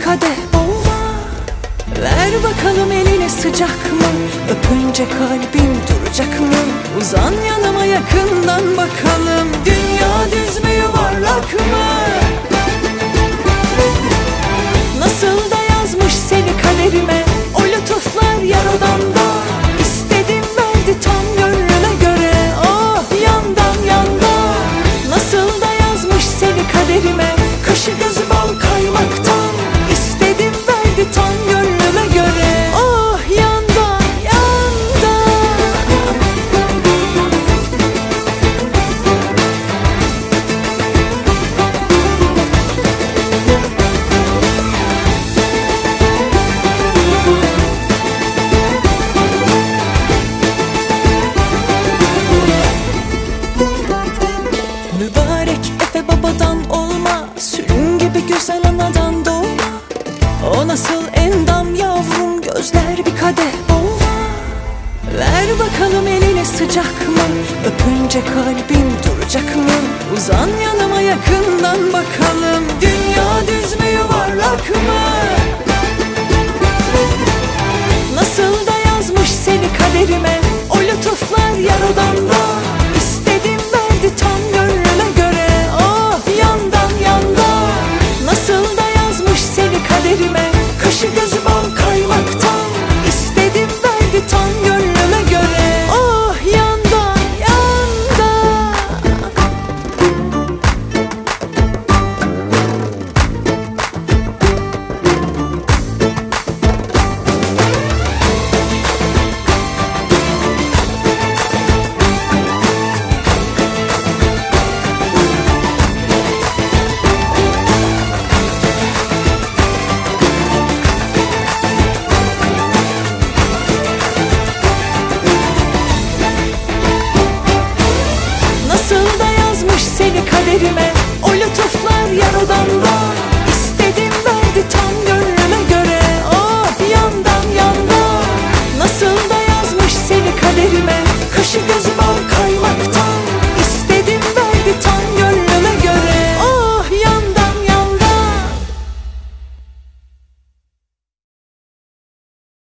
kadeh olma. Ver bakalım eline sıcak mı? Öpünce kalbim duracak mı? Uzan yanıma yakından bakalım. Dünya düz mü yuvarlak mı? Nasıl da yazmış seni kaderime o lütuflar yar odamda. İstedim verdi tam gönlüme göre. Oh yandan yandan. Nasıl da yazmış seni kaderime, kaşı gözü bal kaymaktan. İstedim verdi tam gönlüme göre. Oh yandan yandan. Mübarek Efe babadan olma, sülün gibi güzel anadan doğma. O nasıl endam yavrum, gözler bir kadeh olma. Ver bakalım eline sıcak mı? Öpünce kalbim duracak mı? Uzan yanıma yakından bakalım. Dünya düz mü yuvarlak mı? Nasıl da yazmış seni kaderime o lütuflar yar odamda. İstedim verdi tam gönlüme göre. Oh yandan yandan. Nasıl da yazmış seni kaderime, kaşı gözü bal kaymaktan. İstedim verdi tam gönlüme göre. Oh yandan yandan. Nasıl da yazmış seni kaderime o lütuflar yar odamda. İstedim verdi tam gönlüme göre. Oh yandan yandan. Nasıl da yazmış seni kaderime, kaşı gözü